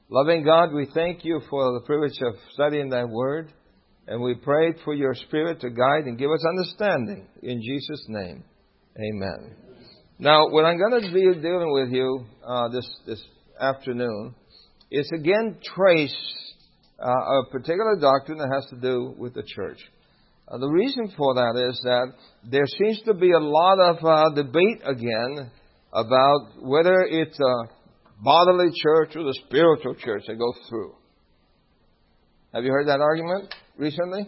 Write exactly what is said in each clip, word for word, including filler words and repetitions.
Loving God, we thank you for the privilege of studying thy word. And we pray for your Spirit to guide and give us understanding. In Jesus' name, amen. Now, what I'm going to be dealing with you uh, this, this afternoon is again trace uh, a particular doctrine that has to do with the church. Uh, the reason for that is that there seems to be a lot of uh, debate again about whether it's a bodily church or the spiritual church that goes through. Have you heard that argument recently?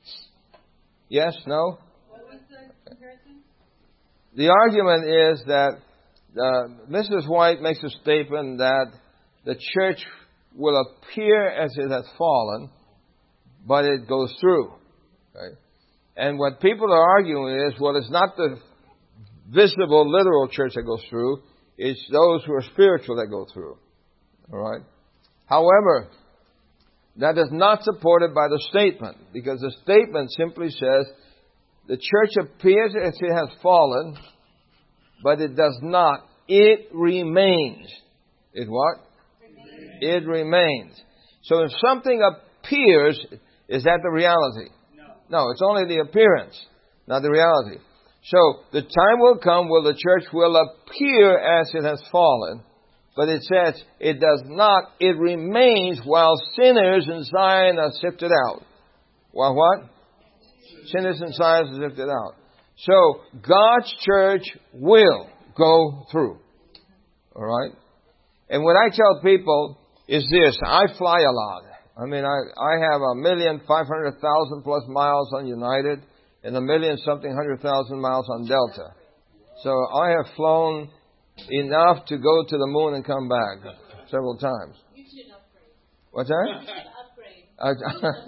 Yes? No? What was the comparison? The argument is that uh, Missus White makes a statement that the church will appear as it has fallen, but it goes through. Right? And what people are arguing is, well, it's not the visible, literal church that goes through. It's those who are spiritual that go through. All right? However, that is not supported by the statement, because the statement simply says the church appears as it has fallen, but it does not. It remains. It what? Remains. It remains. So if something appears, is that the reality? No. No, it's only the appearance, not the reality. So the time will come where the church will appear as it has fallen, but it says it does not. It remains while sinners in Zion are sifted out. While what? Sinners in Zion are sifted out. So God's church will go through. All right? And what I tell people is this. I fly a lot. I mean, I, I have a million, five hundred thousand plus miles on United and a million something hundred thousand miles on Delta. So I have flown enough to go to the moon and come back several times. You should upgrade. What's that? You should upgrade.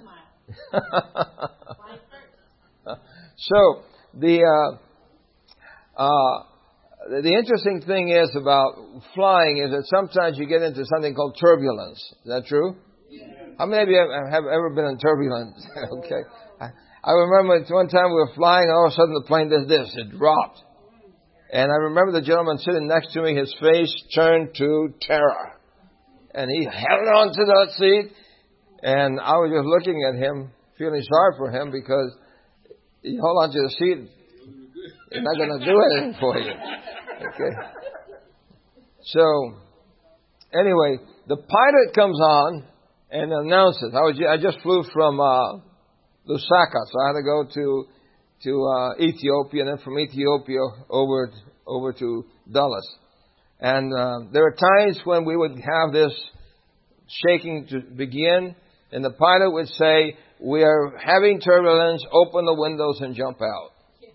Uh, so the uh, uh, the interesting thing is about flying is that sometimes you get into something called turbulence. Is that true? Yeah. How many of you have, have ever been in turbulence? Okay. I, I remember one time we were flying and all of a sudden the plane did this. It dropped. And I remember the gentleman sitting next to me, his face turned to terror. And he held on to that seat. And I was just looking at him, feeling sorry for him, because you hold on to the seat, it's not going to do anything for you. Okay. So, anyway, the pilot comes on and announces. I was I just flew from uh, Lusaka, so I had to go to to uh, Ethiopia, and then from Ethiopia over over to Dulles. And uh, there are times when we would have this shaking to begin, and the pilot would say, "We are having turbulence. Open the windows and jump out."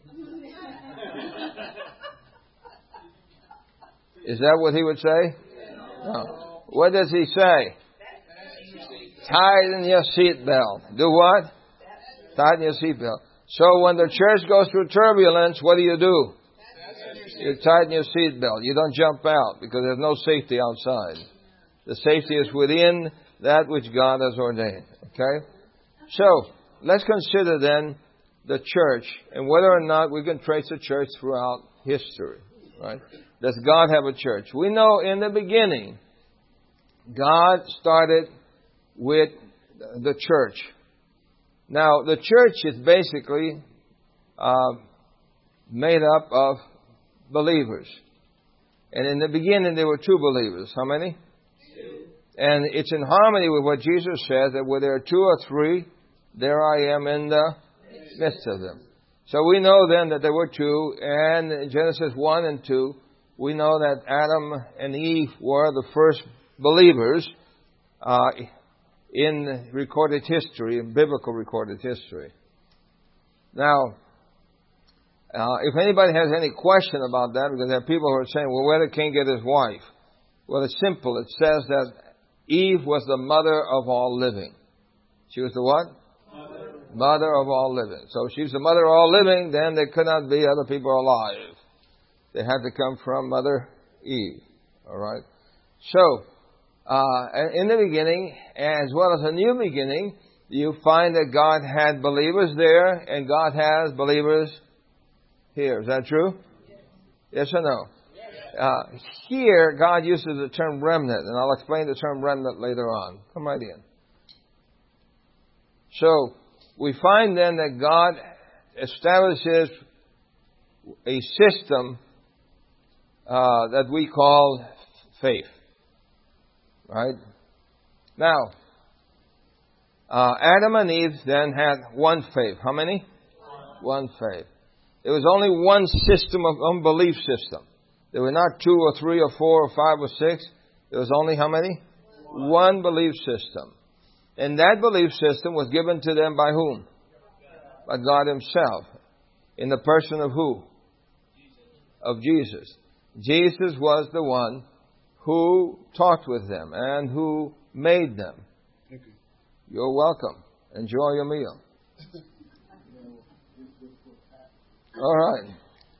Is that what he would say? No. What does he say? Tighten your seatbelt. Do what? Tighten your seatbelt. So when the church goes through turbulence, what do you do? You tighten your seatbelt. You don't jump out because there's no safety outside. The safety is within that which God has ordained. Okay? So let's consider then the church and whether or not we can trace the church throughout history. Right? Does God have a church? We know in the beginning, God started with the church. Now, the church is basically uh, made up of believers. And in the beginning, there were two believers. How many? Two. And it's in harmony with what Jesus said, that where there are two or three, there I am in the midst of them. So we know then that there were two, and in Genesis one and two, we know that Adam and Eve were the first believers uh, in recorded history, in biblical recorded history. Now, uh, if anybody has any question about that, because there are people who are saying, well, where did Cain get his wife? Well, it's simple. It says that Eve was the mother of all living. She was the what? Mother. Mother of all living. So if she's the mother of all living, then there could not be other people alive. They had to come from Mother Eve. All right? So, uh, in the beginning, as well as a new beginning, you find that God had believers there, and God has believers here. Is that true? Yes, yes or no? Yes. Uh, here, God uses the term remnant, and I'll explain the term remnant later on. Come right in. So, we find then that God establishes a system uh, that we call faith. Right? Now, uh, Adam and Eve then had one faith. How many? One, one faith. There was only one system of unbelief system. There were not two or three or four or five or six. There was only how many? One, one belief system. And that belief system was given to them by whom? By God Himself. In the person of who? Of Jesus. Jesus was the one who talked with them and who made them. Thank you. You're welcome. Enjoy your meal. All right.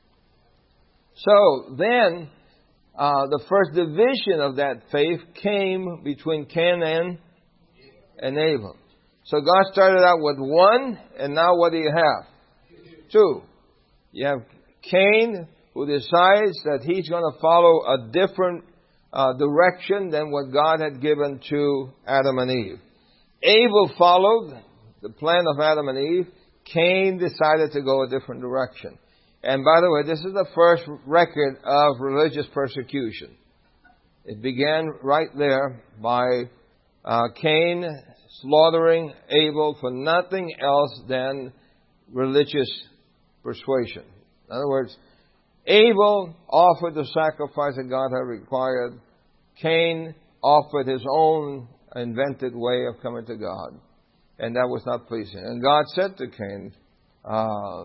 So then, uh, the first division of that faith came between Cain and, and Abel. So God started out with one, and now what do you have? Two. You have Cain, who decides that he's going to follow a different uh, direction than what God had given to Adam and Eve. Abel followed the plan of Adam and Eve. Cain decided to go a different direction. And by the way, this is the first record of religious persecution. It began right there by uh, Cain slaughtering Abel for nothing else than religious persuasion. In other words, Abel offered the sacrifice that God had required. Cain offered his own invented way of coming to God. And that was not pleasing. And God said to Cain, uh,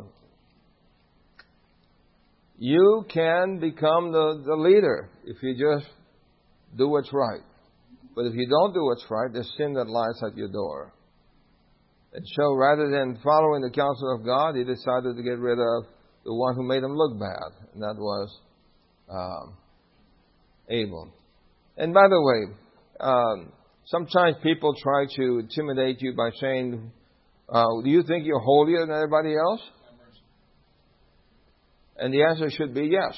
you can become the, the leader if you just do what's right. But if you don't do what's right, there's sin that lies at your door. And so rather than following the counsel of God, he decided to get rid of the one who made him look bad. And that was um, Abel. And by the way, um, sometimes people try to intimidate you by saying, uh, do you think you're holier than everybody else? And the answer should be yes.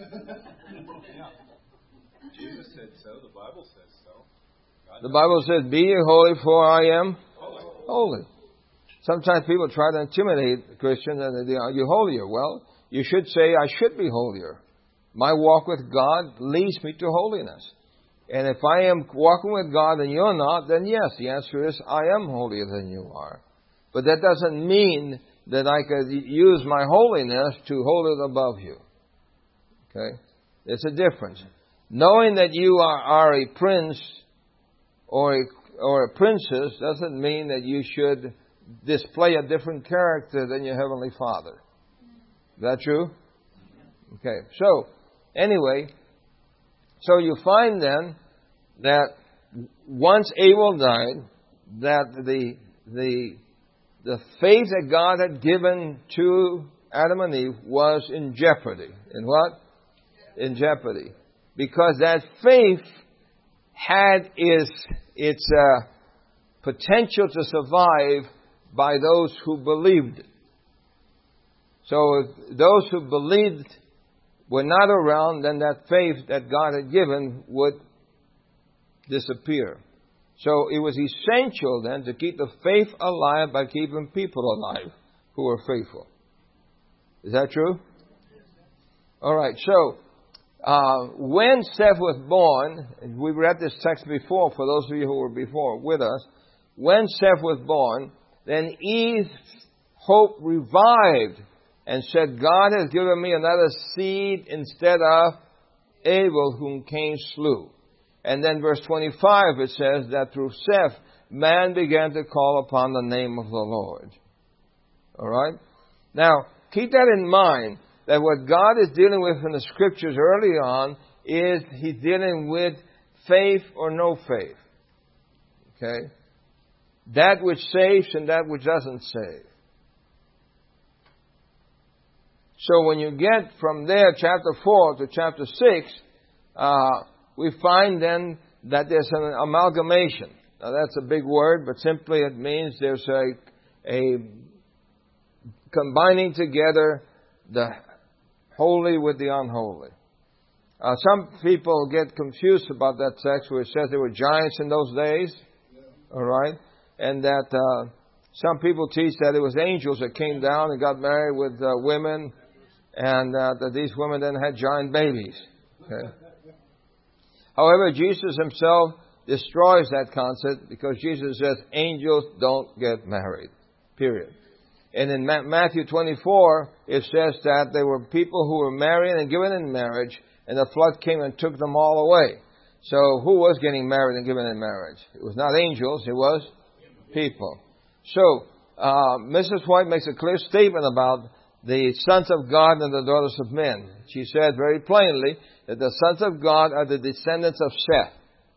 Jesus said so. The Bible says so. God the Bible says, be ye holy, for I am holy. holy. Sometimes people try to intimidate Christians and they are you holier. Well, you should say, I should be holier. My walk with God leads me to holiness. And if I am walking with God and you're not, then yes, the answer is, I am holier than you are. But that doesn't mean that I could use my holiness to hold it above you. Okay? There's a difference. Knowing that you are, are a prince or a, or a princess doesn't mean that you should display a different character than your Heavenly Father. Is that true? Okay. So, anyway, so you find then that once Abel died, that the the the faith that God had given to Adam and Eve was in jeopardy. In what? In jeopardy. Because that faith had its, its uh, potential to survive by those who believed it. So if those who believed were not around, then that faith that God had given would disappear. So it was essential then to keep the faith alive by keeping people alive who were faithful. Is that true? All right. So uh, when Seth was born, and we read this text before for those of you who were before with us. When Seth was born, then Eve's hope revived and said, God has given me another seed instead of Abel, whom Cain slew. And then verse twenty-five, it says that through Seth, man began to call upon the name of the Lord. All right? Now, keep that in mind, that what God is dealing with in the Scriptures early on is He's dealing with faith or no faith. Okay? That which saves and that which doesn't save. So when you get from there, chapter four to chapter six, uh, we find then that there's an amalgamation. Now that's a big word, but simply it means there's a, a combining together the holy with the unholy. Uh, some people get confused about that text where it says there were giants in those days. All right? And that uh, some people teach that it was angels that came down and got married with uh, women, and uh, that these women then had giant babies. Okay? However, Jesus himself destroys that concept because Jesus says angels don't get married. Period. And in Matthew twenty-four, it says that there were people who were married and given in marriage, and the flood came and took them all away. So who was getting married and given in marriage? It was not angels, it was people. So, uh, Missus White makes a clear statement about the sons of God and the daughters of men. She said very plainly that the sons of God are the descendants of Seth.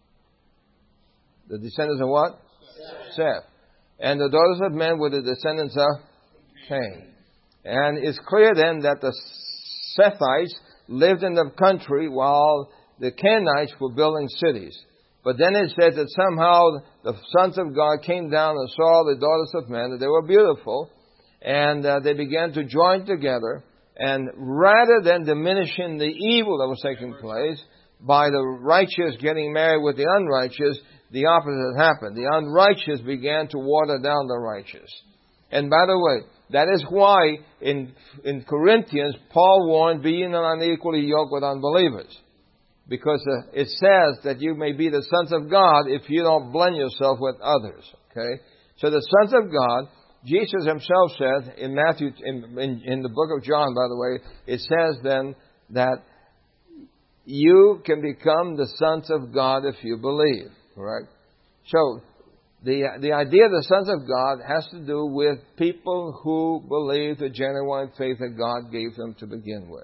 The descendants of what? Seth. Seth. And the daughters of men were the descendants of Cain. And it's clear then that the Sethites lived in the country while the Canaanites were building cities. But then it says that somehow the sons of God came down and saw the daughters of men, that they were beautiful, and uh, they began to join together. And rather than diminishing the evil that was taking place by the righteous getting married with the unrighteous, the opposite happened. The unrighteous began to water down the righteous. And by the way, that is why in in Corinthians, Paul warned, be ye not unequally yoked with unbelievers. Because uh, it says that you may be the sons of God if you don't blend yourself with others. Okay? So the sons of God, Jesus himself said in Matthew, in, in, in the book of John, by the way, it says then that you can become the sons of God if you believe. Right? So the the idea of the sons of God has to do with people who believe the genuine faith that God gave them to begin with.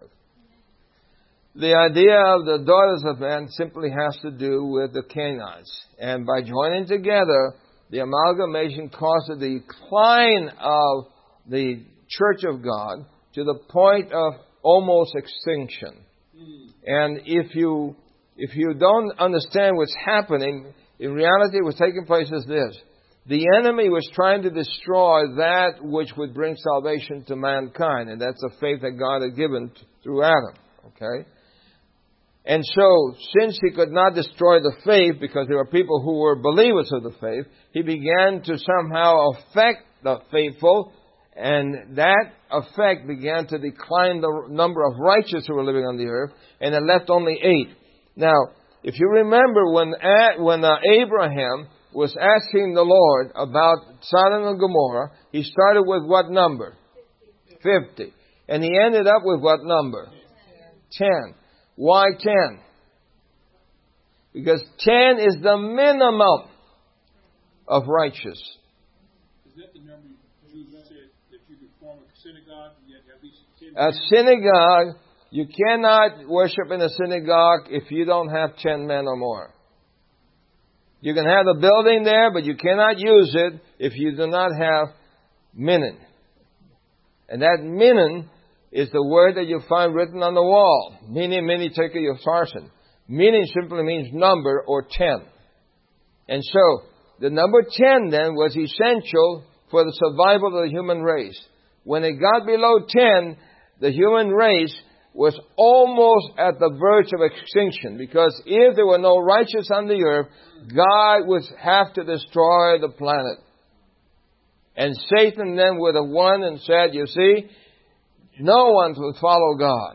The idea of the daughters of men simply has to do with the Canaanites. And by joining together, the amalgamation caused a decline of the church of God to the point of almost extinction. And if you if you don't understand what's happening, in reality what's taking place is this. The enemy was trying to destroy that which would bring salvation to mankind, and that's the faith that God had given through Adam. Okay? And so, since he could not destroy the faith because there were people who were believers of the faith, he began to somehow affect the faithful, and that effect began to decline the number of righteous who were living on the earth, and it left only eight. Now, if you remember when when uh, Abraham was asking the Lord about Sodom and Gomorrah, he started with what number? Fifty. And he ended up with what number? Ten. Why ten? Because ten is the minimum of righteous. Is that the number you said that you could form a synagogue and yet have these ten? A synagogue, you cannot worship in a synagogue if you don't have ten men or more. You can have the building there, but you cannot use it if you do not have minyan. And that minyan is the word that you find written on the wall. Mini, mini, tekel, upharsin. Minyan simply means number or ten. And so, the number ten then was essential for the survival of the human race. When it got below ten, the human race was almost at the verge of extinction. Because if there were no righteous on the earth, God would have to destroy the planet. And Satan then would have won and said, you see, no one will follow God.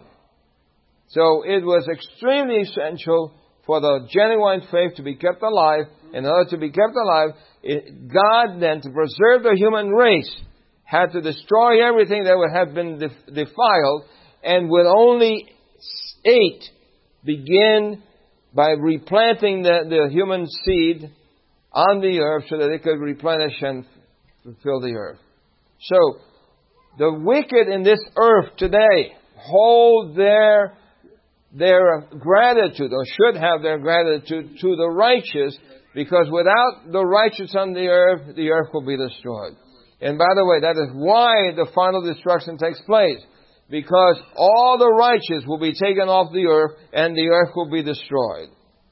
So it was extremely essential for the genuine faith to be kept alive. In order to be kept alive, it, God then, to preserve the human race, had to destroy everything that would have been def- defiled, and with only eight begin by replanting the, the human seed on the earth so that it could replenish and fulfill the earth. So, the wicked in this earth today hold their their gratitude, or should have their gratitude, to the righteous, because without the righteous on the earth, the earth will be destroyed. And by the way, that is why the final destruction takes place. Because all the righteous will be taken off the earth, and the earth will be destroyed.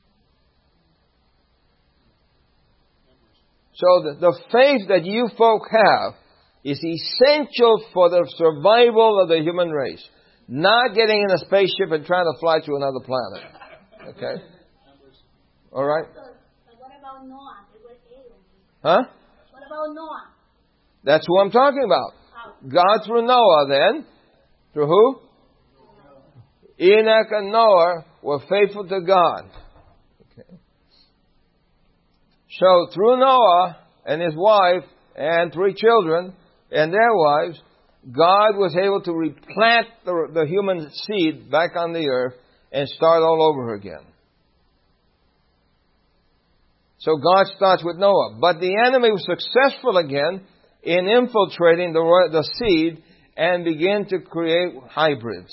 So the, the faith that you folk have is essential for the survival of the human race. Not getting in a spaceship and trying to fly to another planet. Okay? All right? So, so what about Noah? It was aliens. Huh? What about Noah? That's who I'm talking about. How? God through Noah then. Through who? Enoch and Noah were faithful to God. Okay. So through Noah and his wife and three children and their wives, God was able to replant the, the human seed back on the earth and start all over again. So God starts with Noah. But the enemy was successful again in infiltrating the, the seed and began to create hybrids.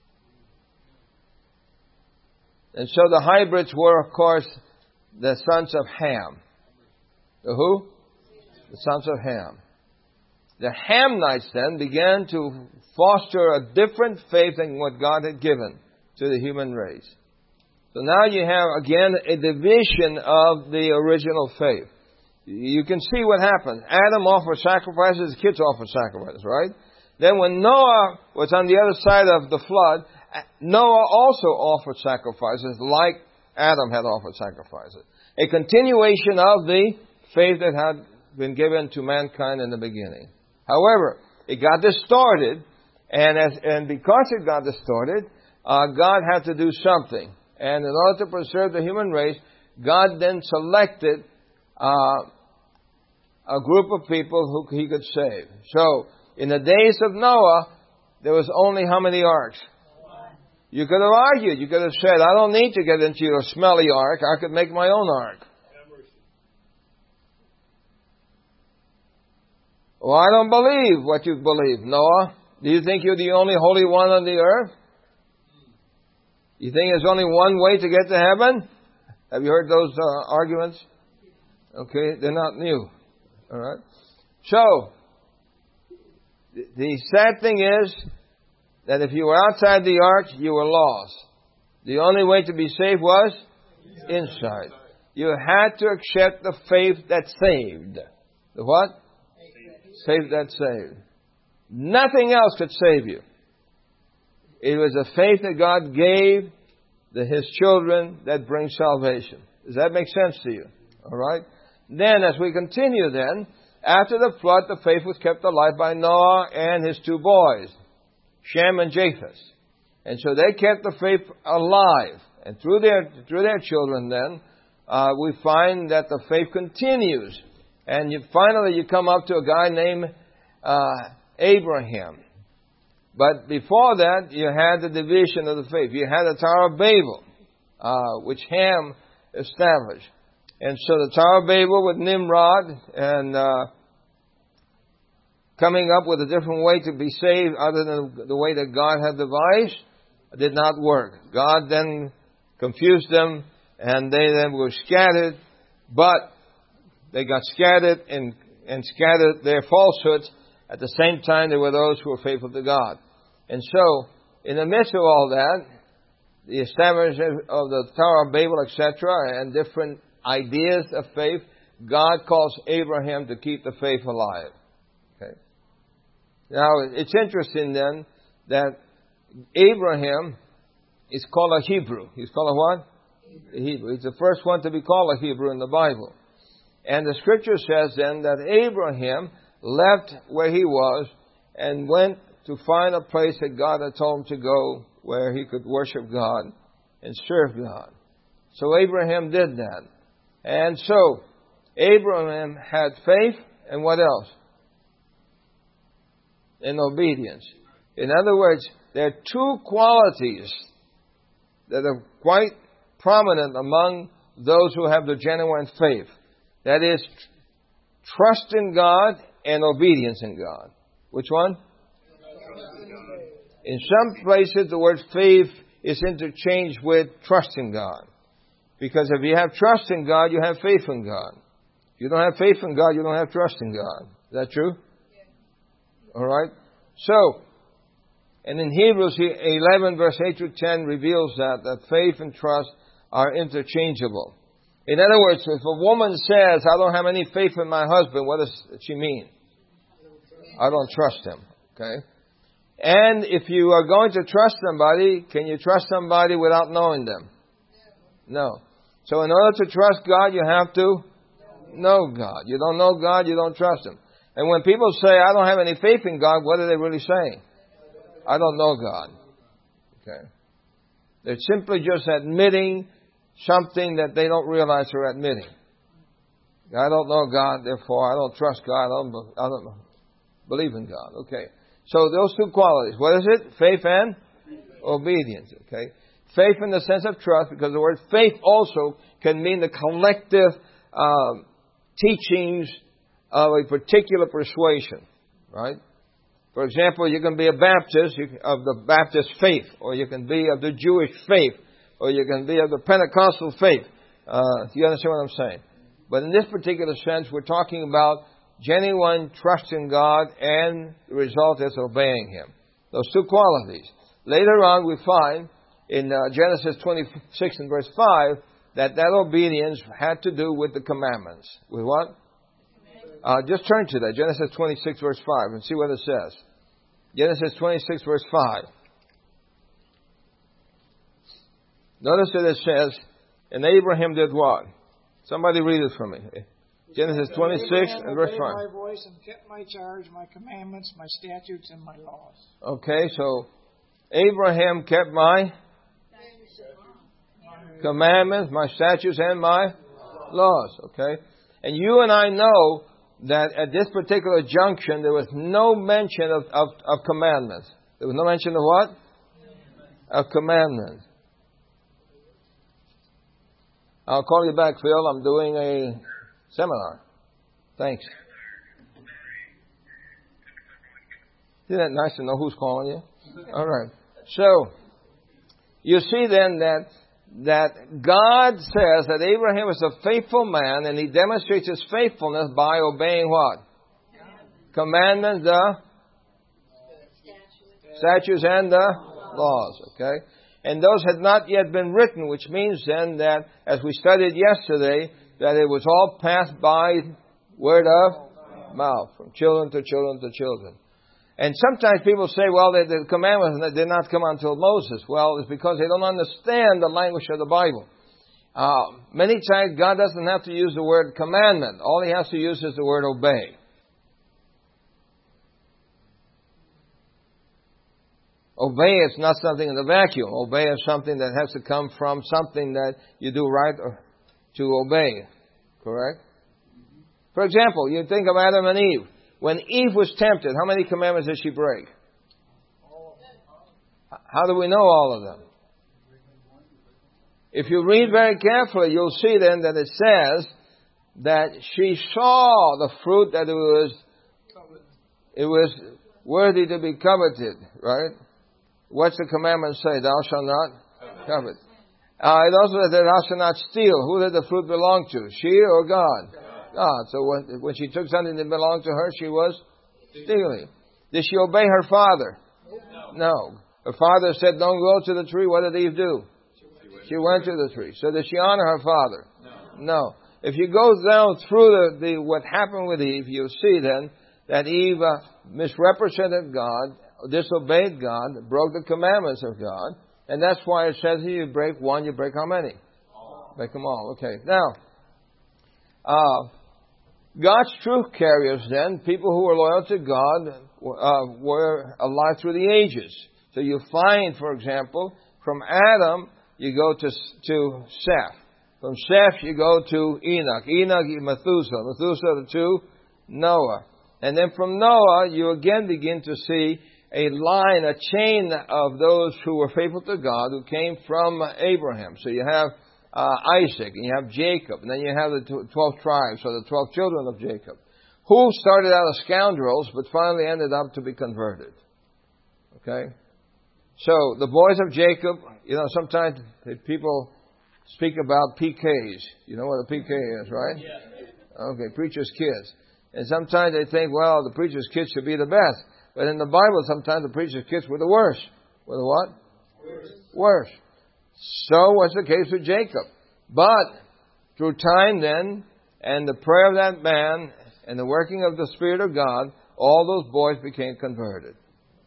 And so the hybrids were, of course, the sons of Ham. The who? The sons of Ham. The Hamites then began to foster a different faith than what God had given to the human race. So now you have, again, a division of the original faith. You can see what happened. Adam offered sacrifices, his kids offered sacrifices, right? Then when Noah was on the other side of the flood, Noah also offered sacrifices like Adam had offered sacrifices. A continuation of the faith that had been given to mankind in the beginning. However, it got distorted, and as, and because it got distorted, uh, God had to do something. And in order to preserve the human race, God then selected uh, a group of people who He could save. So, in the days of Noah, there was only how many arks? You could have argued. You could have said, I don't need to get into your smelly ark. I could make my own ark. Well, I don't believe what you believe, Noah. Do you think you're the only holy one on the earth? You think there's only one way to get to heaven? Have you heard those uh, arguments? Okay, they're not new. All right. So, the sad thing is that if you were outside the ark, you were lost. The only way to be saved was inside. You had to accept the faith that saved. The what? Faith that saved. Nothing else could save you. It was a faith that God gave to His children that brings salvation. Does that make sense to you? All right. Then, as we continue then, after the flood, the faith was kept alive by Noah and his two boys, Shem and Japheth. And so they kept the faith alive. And through their, through their children then, uh, we find that the faith continues. And you, finally you come up to a guy named uh, Abraham. But before that, you had the division of the faith. You had the Tower of Babel, uh, which Ham established. And so the Tower of Babel with Nimrod and uh, coming up with a different way to be saved other than the way that God had devised did not work. God then confused them and they then were scattered, but they got scattered and, and scattered their falsehoods. At the same time, there were those who were faithful to God. And so, in the midst of all that, the establishment of the Tower of Babel, et cetera, and different ideas of faith, God calls Abraham to keep the faith alive. Okay. Now, it's interesting then that Abraham is called a Hebrew. He's called a what? Hebrew. Hebrew. He's the first one to be called a Hebrew in the Bible. And the Scripture says then that Abraham left where he was and went to find a place that God had told him to go where he could worship God and serve God. So Abraham did that. And so Abraham had faith and what else? And obedience. In other words, there are two qualities that are quite prominent among those who have the genuine faith. That is, trust in God and obedience in God. Which one? In some places, the word faith is interchanged with trust in God. Because if you have trust in God, you have faith in God. If you don't have faith in God, you don't have trust in God. Is that true? Yes. All right. So, and in Hebrews eleven, verse eight through ten reveals that, that faith and trust are interchangeable. In other words, if a woman says, I don't have any faith in my husband, what does she mean? I don't trust him. Okay? And if you are going to trust somebody, can you trust somebody without knowing them? No. So in order to trust God, you have to know God. You don't know God, you don't trust Him. And when people say, I don't have any faith in God, what are they really saying? I don't know God. Okay. They're simply just admitting something that they don't realize they're admitting. I don't know God, therefore I don't trust God, I don't, I don't believe in God. Okay. So those two qualities. What is it? Faith and obedience. Okay. Faith in the sense of trust, because the word faith also can mean the collective uh, teachings of a particular persuasion. Right? For example, you can be a Baptist of the Baptist faith, or you can be of the Jewish faith, or you can be of the Pentecostal faith. Uh, you understand what I'm saying? But in this particular sense, we're talking about genuine trust in God, and the result is obeying Him. Those two qualities. Later on, we find in uh, Genesis twenty-six and verse five that that obedience had to do with the commandments. With what? Uh, just turn to that, Genesis twenty-six verse five, and see what it says. Genesis twenty-six verse five. Notice that it says, and Abraham did what? Somebody read it for me. Genesis twenty-six and verse five. My voice and kept my charge, my commandments, my statutes, and my laws. Okay, so Abraham kept my commandments, my statutes, and my laws. Okay, and you and I know that at this particular junction there was no mention of, of, of commandments. There was no mention of what? Of commandments. I'll call you back, Phil. I'm doing a seminar. Thanks. Isn't that nice to know who's calling you? All right. So, you see then that that God says that Abraham is a faithful man, and he demonstrates his faithfulness by obeying what? Commandments, the statutes, and the laws. Okay? And those had not yet been written, which means then that, as we studied yesterday, that it was all passed by word of mouth, from children to children to children. And sometimes people say, well, the, the commandments did not come until Moses. Well, it's because they don't understand the language of the Bible. Uh, many times God doesn't have to use the word commandment. All He has to use is the word obey. Obey is not something in the vacuum. Obey is something that has to come from something that you do right or to obey. Correct? For example, you think of Adam and Eve. When Eve was tempted, how many commandments did she break? How do we know all of them? If you read very carefully, you'll see then that it says that she saw the fruit that it was, it was worthy to be coveted, right? What's the commandment say? Thou shalt not covet. Uh, it also says that thou shalt not steal. Who did the fruit belong to? She or God? God. So when, when she took something that belonged to her, she was stealing. Did she obey her father? No. Her father said, don't go to the tree. What did Eve do? She went to the tree. So did she honor her father? No. If you go down through the, the what happened with Eve, you'll see then that Eve uh, misrepresented God, disobeyed God, broke the commandments of God. And that's why it says here, you break one, you break how many? All. Break them all. Okay. Now, uh, God's truth carriers then, people who were loyal to God, uh, were alive through the ages. So you find, for example, from Adam, you go to, to Seth. From Seth, you go to Enoch. Enoch, Methuselah. Methuselah to Noah. And then from Noah, you again begin to see a line, a chain of those who were faithful to God, who came from Abraham. So you have uh, Isaac, and you have Jacob, and then you have the twelve tribes, or the twelve children of Jacob, who started out as scoundrels, but finally ended up to be converted. Okay? So, the boys of Jacob, you know, sometimes people speak about P Ks. You know what a P K is, right? Yeah. Okay, preacher's kids. And sometimes they think, well, the preacher's kids should be the best. But in the Bible, sometimes the preacher's kids were the worst. Were the what? Worst. Worst. So was the case with Jacob. But, through time then, and the prayer of that man, and the working of the Spirit of God, all those boys became converted.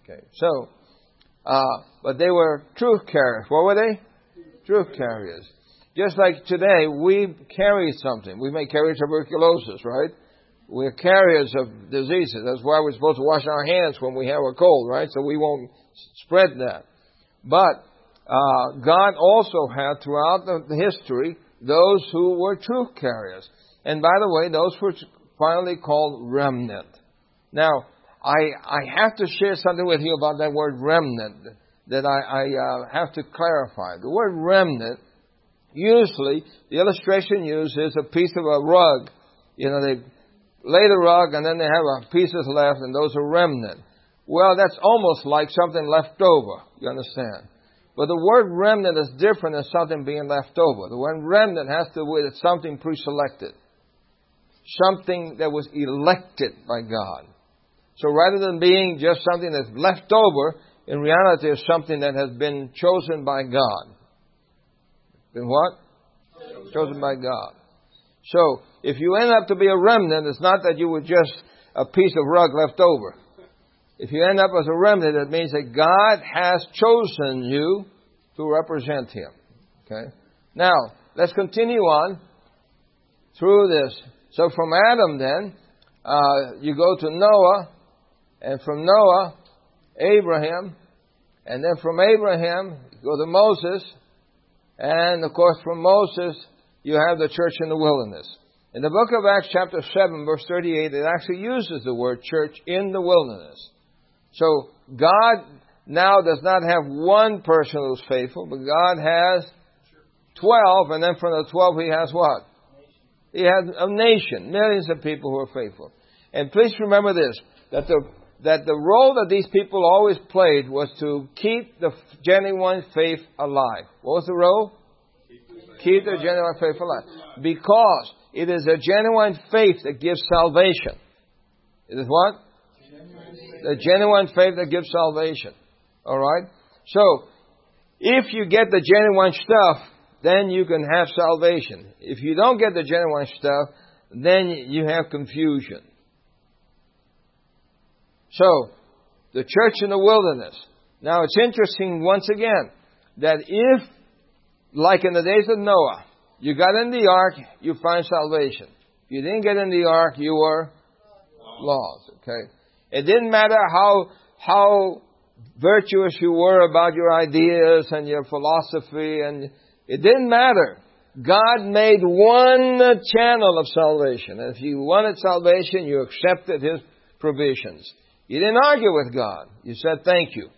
Okay, so, uh, but they were truth carriers. What were they? Truth carriers. Just like today, we carry something. We may carry tuberculosis, right? We're carriers of diseases. That's why we're supposed to wash our hands when we have a cold, right? So we won't spread that. But uh, God also had throughout the, the history those who were truth carriers. And by the way, those were finally called remnant. Now, I I have to share something with you about that word remnant that I, I uh, have to clarify. The word remnant, usually, the illustration used is a piece of a rug. You know, they lay the rug and then they have a pieces left and those are remnant. Well, that's almost like something left over. You understand? But the word remnant is different than something being left over. The word remnant has to do with something pre-selected. Something that was elected by God. So rather than being just something that's left over, in reality it's something that has been chosen by God. Been what? Chosen by God. So, if you end up to be a remnant, it's not that you were just a piece of rug left over. If you end up as a remnant, it means that God has chosen you to represent Him. Okay? Now, let's continue on through this. So from Adam then, uh, you go to Noah, and from Noah, Abraham, and then from Abraham, you go to Moses, and of course from Moses, you have the church in the wilderness. In the book of Acts chapter seven, verse thirty-eight, it actually uses the word church in the wilderness. So God now does not have one person who's faithful, but God has twelve, and then from the twelve He has what? He has a nation, millions of people who are faithful. And please remember this, that the that the role that these people always played was to keep the genuine faith alive. What was the role? Keep the genuine faith alive. Because it is a genuine faith that gives salvation. It is what? The genuine faith that gives salvation. Alright? So, if you get the genuine stuff, then you can have salvation. If you don't get the genuine stuff, then you have confusion. So, the church in the wilderness. Now, it's interesting once again that if, like in the days of Noah, you got in the ark, you find salvation. If you didn't get in the ark, you were lost. Okay? It didn't matter how how virtuous you were about your ideas and your philosophy, and it didn't matter. God made one channel of salvation. And if you wanted salvation, you accepted His provisions. You didn't argue with God. You said, thank you.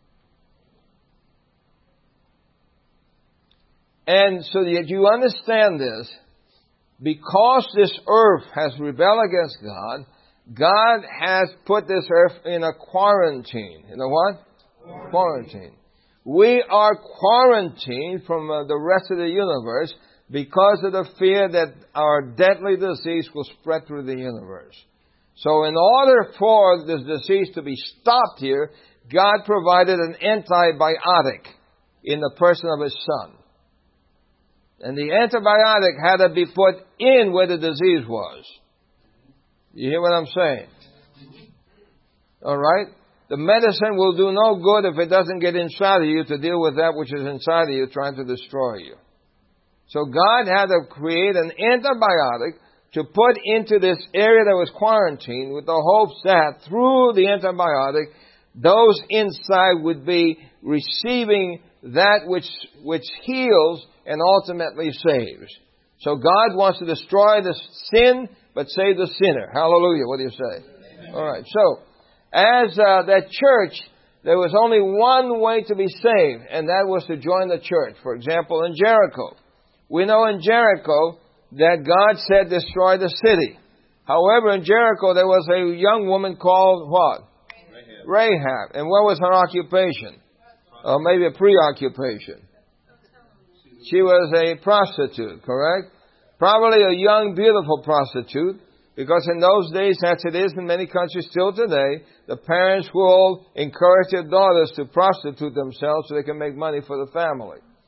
And so that you understand this, because this earth has rebelled against God, God has put this earth in a quarantine. In a what? Quarantine. Quarantine. We are quarantined from uh, the rest of the universe because of the fear that our deadly disease will spread through the universe. So in order for this disease to be stopped here, God provided an antibiotic in the person of His Son. And the antibiotic had to be put in where the disease was. You hear what I'm saying? Alright? The medicine will do no good if it doesn't get inside of you to deal with that which is inside of you trying to destroy you. So God had to create an antibiotic to put into this area that was quarantined with the hopes that through the antibiotic, those inside would be receiving that which, which heals and ultimately saves. So God wants to destroy the sin, but save the sinner. Hallelujah. What do you say? All right. So, as uh, that church, there was only one way to be saved, and that was to join the church. For example, in Jericho. We know in Jericho that God said destroy the city. However, in Jericho there was a young woman called what? Rahab. Rahab. And what was her occupation? Or maybe a preoccupation. She was a prostitute, correct? Probably a young, beautiful prostitute. Because in those days, as it is in many countries still today, the parents will encourage their daughters to prostitute themselves so they can make money for the family.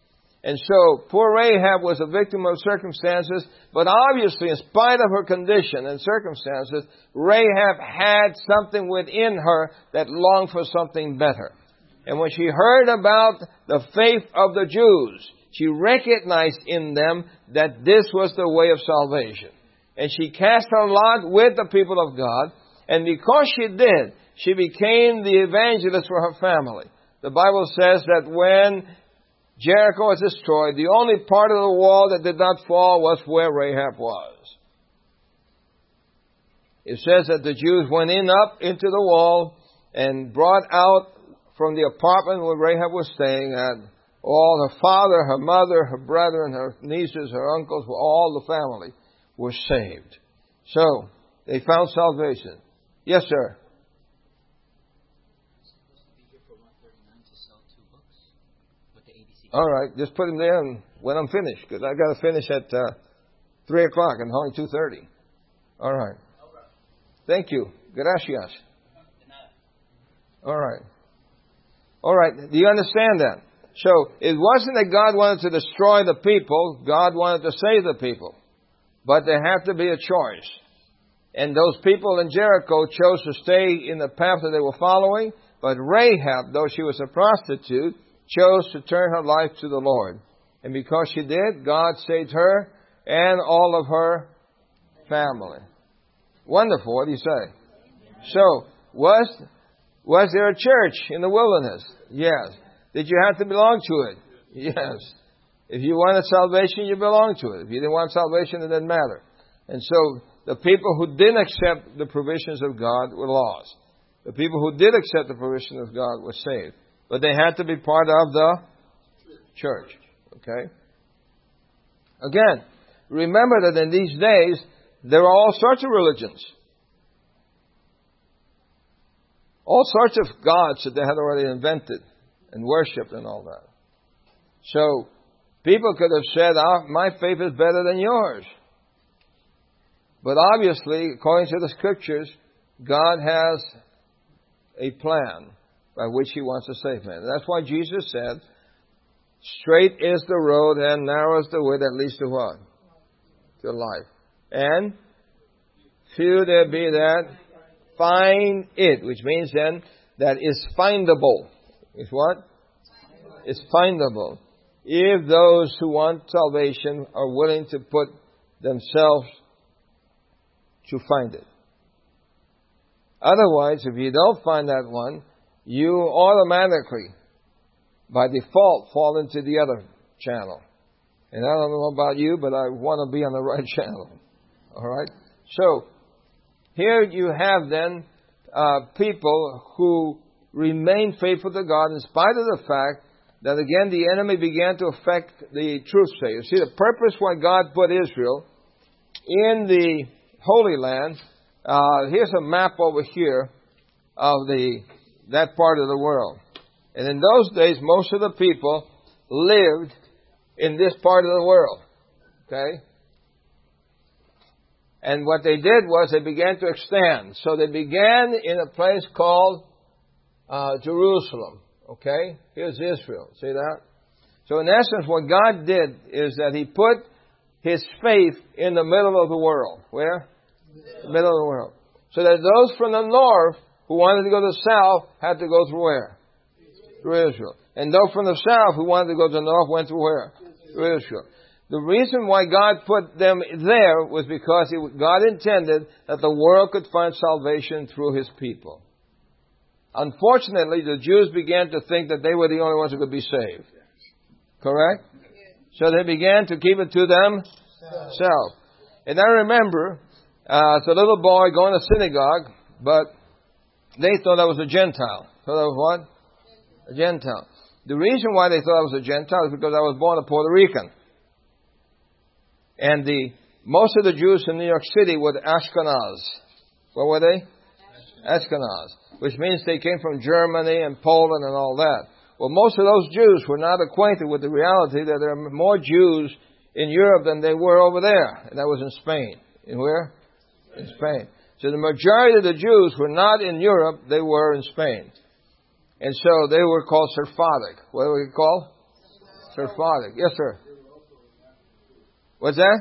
And so, poor Rahab was a victim of circumstances, but obviously, in spite of her condition and circumstances, Rahab had something within her that longed for something better. And when she heard about the faith of the Jews, she recognized in them that this was the way of salvation. And she cast her lot with the people of God, and because she did, she became the evangelist for her family. The Bible says that when Jericho was destroyed, the only part of the wall that did not fall was where Rahab was. It says that the Jews went in up into the wall and brought out from the apartment where Rahab was staying, and all her father, her mother, her brethren, her nieces, her uncles, all the family were saved. So, they found salvation. Yes, sir. All right, just put him there and when I'm finished, because I got to finish at uh, three o'clock and only two thirty. All right. Thank you. Gracias. All right. All right. Do you understand that? So it wasn't that God wanted to destroy the people. God wanted to save the people. But there had to be a choice. And those people in Jericho chose to stay in the path that they were following. But Rahab, though she was a prostitute, chose to turn her life to the Lord. And because she did, God saved her and all of her family. Wonderful. What do you say? So, was, was there a church in the wilderness? Yes. Did you have to belong to it? Yes. If you wanted salvation, you belonged to it. If you didn't want salvation, it didn't matter. And so, the people who didn't accept the provisions of God were lost. The people who did accept the provisions of God were saved. But they had to be part of the church. Okay? Again, remember that in these days, there are all sorts of religions. All sorts of gods that they had already invented and worshipped and all that. So, people could have said, oh, my faith is better than yours. But obviously, according to the Scriptures, God has a plan by which He wants to save man. And that's why Jesus said, straight is the road and narrow is the way that leads to what? To life. And few there be that find it, which means then that is findable. Is what? It's findable. If those who want salvation are willing to put themselves to find it. Otherwise, if you don't find that one, you automatically, by default, fall into the other channel. And I don't know about you, but I want to be on the right channel. All right? So, here you have then uh, people who remain faithful to God in spite of the fact that, again, the enemy began to affect the truth sayers. See, the purpose why God put Israel in the Holy Land, uh, here's a map over here of the that part of the world. And in those days, most of the people lived in this part of the world. Okay? And what they did was they began to extend. So they began in a place called uh, Jerusalem. Okay? Here's Israel. See that? So in essence, what God did is that He put His faith in the middle of the world. Where? The middle of the world. So that those from the north who wanted to go to the south had to go through where? Through Israel. And those from the south who wanted to go to the north went through where? Through Israel. The reason why God put them there was because it, God intended that the world could find salvation through His people. Unfortunately, the Jews began to think that they were the only ones who could be saved. Correct? So they began to keep it to themselves. And I remember, uh, as a little boy going to synagogue, but they thought I was a Gentile. Thought I was what? A Gentile. The reason why they thought I was a Gentile is because I was born a Puerto Rican. And the most of the Jews in New York City were Ashkenaz. What were they? Ashkenaz. Which means they came from Germany and Poland and all that. Well, most of those Jews were not acquainted with the reality that there are more Jews in Europe than they were over there. And that was in Spain. In where? In Spain. So the majority of the Jews were not in Europe, they were in Spain. And so they were called Sephardic. What were they called? Their father. Yes, sir. What's that?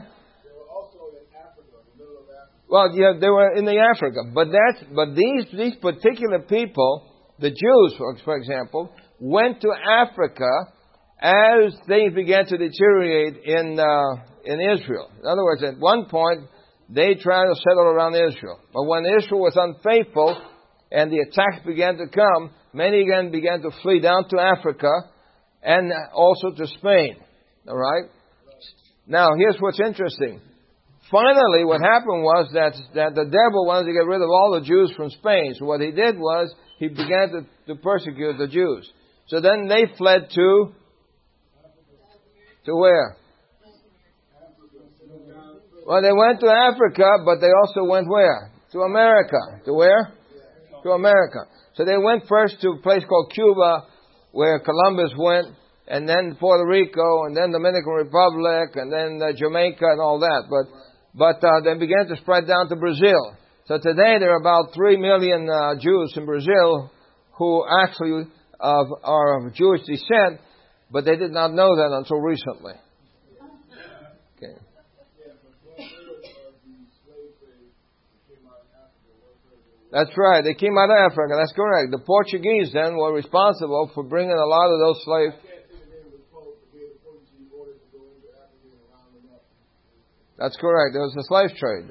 Well, yeah, they were in the Africa, but that's but these these particular people, the Jews, for, for example, went to Africa as things began to deteriorate in uh, in Israel. In other words, at one point they tried to settle around Israel, but when Israel was unfaithful and the attacks began to come, many again began to flee down to Africa and also to Spain. All right. Now, here's what's interesting. Finally, what happened was that, that the devil wanted to get rid of all the Jews from Spain. So what he did was he began to, to persecute the Jews. So then they fled to, to where? Well, they went to Africa, but they also went where? To America. To where? To America. So they went first to a place called Cuba, where Columbus went, and then Puerto Rico, and then Dominican Republic, and then uh, Jamaica, and all that. But But uh, they began to spread down to Brazil. So today there are about three million uh, Jews in Brazil who actually uh, are of Jewish descent, but they did not know that until recently. Okay. That's right. They came out of Africa. That's correct. The Portuguese then were responsible for bringing a lot of those slaves. That's correct. There was a slave trade.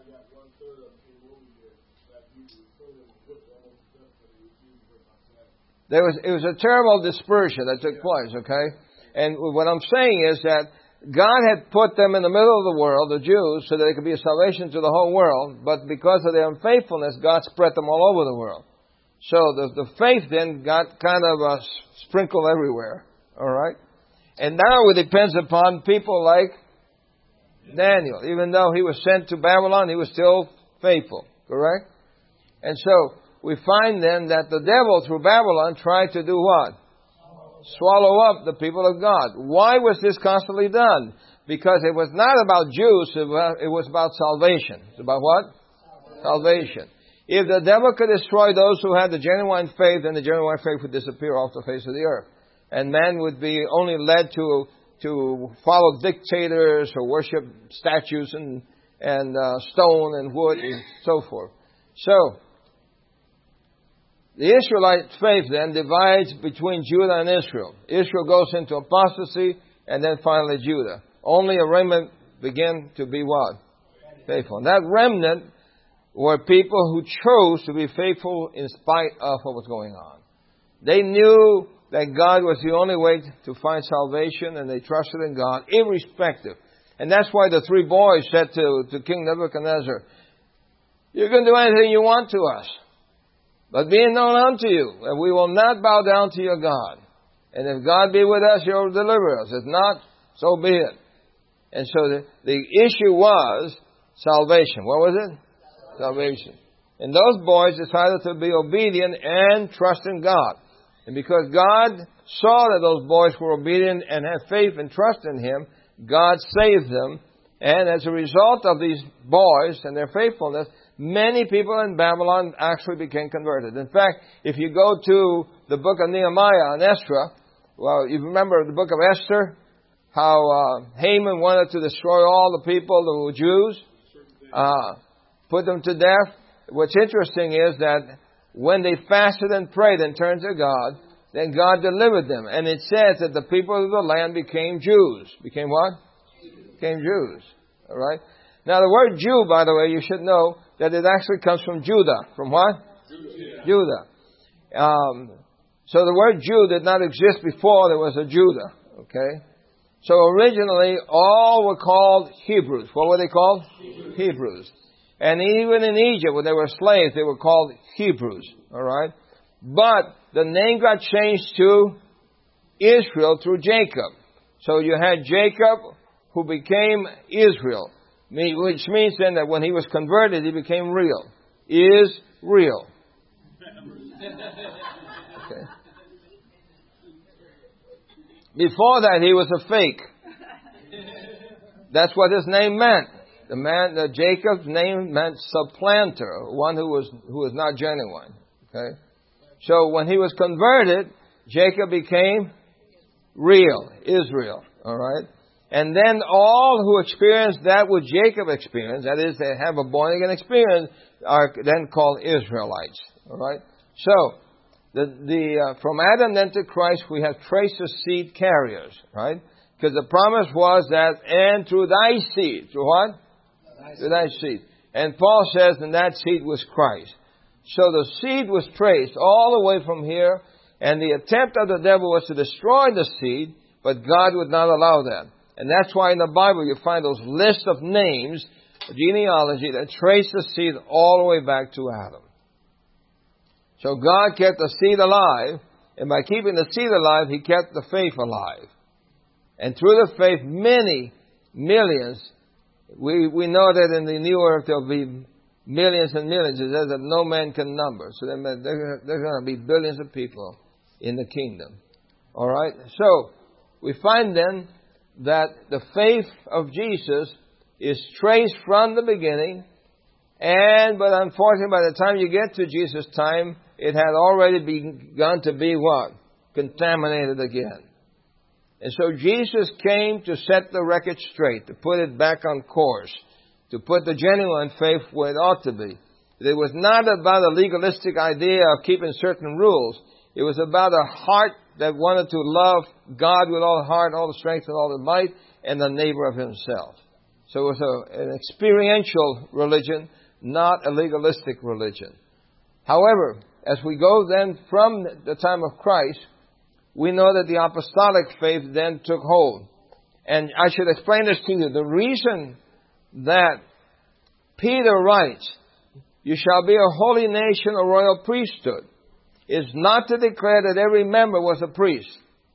There was, it was a terrible dispersion that took place, okay? And what I'm saying is that God had put them in the middle of the world, the Jews, so that they could be a salvation to the whole world, but because of their unfaithfulness, God spread them all over the world. So the, the faith then got kind of uh, sprinkled everywhere, alright? And now it depends upon people like Daniel. Even though he was sent to Babylon, he was still faithful, correct? And so we find then that the devil through Babylon tried to do what? Swallow up the people of God. Why was this constantly done? Because it was not about Jews, it was about salvation. It's about what? Salvation. If the devil could destroy those who had the genuine faith, then the genuine faith would disappear off the face of the earth. And man would be only led to to follow dictators or worship statues and and uh, stone and wood and so forth. So, the Israelite faith then divides between Judah and Israel. Israel goes into apostasy, and then finally Judah. Only a remnant begin to be what? Faithful. And that remnant were people who chose to be faithful in spite of what was going on. They knew that God was the only way to find salvation, and they trusted in God, irrespective. And that's why the three boys said to, to King Nebuchadnezzar, "You can do anything you want to us, but be it known unto you that we will not bow down to your God. And if God be with us, He will deliver us. If not, so be it." And so the, the issue was salvation. What was it? Salvation. And those boys decided to be obedient and trust in God. And because God saw that those boys were obedient and had faith and trust in Him, God saved them. And as a result of these boys and their faithfulness, many people in Babylon actually became converted. In fact, if you go to the book of Nehemiah and Esther, well, you remember the book of Esther, how uh, Haman wanted to destroy all the people who were Jews, uh, put them to death. What's interesting is that when they fasted and prayed and turned to God, then God delivered them. And it says that the people of the land became Jews. Became what? Became Jews. All right? Now, the word Jew, by the way, you should know that it actually comes from Judah. From what? Judah. Judah. Um, so the word Jew did not exist before there was a Judah. Okay? So originally, all were called Hebrews. What were they called? Hebrews. Hebrews. And even in Egypt, when they were slaves, they were called Hebrews. All right? But the name got changed to Israel through Jacob. So you had Jacob, who became Israel, which means then that when he was converted, he became real. Is real. Okay. Before that, he was a fake. That's what his name meant. The man, the Jacob's name meant supplanter, one who was who was not genuine. Okay, so when he was converted, Jacob became real, Israel. All right? And then all who experience that which Jacob experienced, that is, they have a born-again experience, are then called Israelites. All right? So, the, the, uh, from Adam then to Christ, we have traced the seed carriers, right? Because the promise was that, and through thy seed, through what? Thy through thy seed. And Paul says, and that seed was Christ. So the seed was traced all the way from here, and the attempt of the devil was to destroy the seed, but God would not allow that. And that's why in the Bible you find those lists of names, genealogy, that trace the seed all the way back to Adam. So God kept the seed alive, and by keeping the seed alive, He kept the faith alive. And through the faith, many, millions, we, we know that in the new earth there'll be millions and millions. It says that no man can number. So there, there, there are going to be billions of people in the kingdom. All right? So, we find then that the faith of Jesus is traced from the beginning, and, but unfortunately, by the time you get to Jesus' time, it had already begun to be what? Contaminated again. And so Jesus came to set the record straight, to put it back on course, to put the genuine faith where it ought to be. It was not about a legalistic idea of keeping certain rules. It was about a heart that wanted to love God with all the heart, all the strength, and all the might, and the neighbor of himself. So it was a, an experiential religion, not a legalistic religion. However, as we go then from the time of Christ, we know that the apostolic faith then took hold. And I should explain this to you. The reason that Peter writes, "You shall be a holy nation, a royal priesthood," is not to declare that every member was a priest.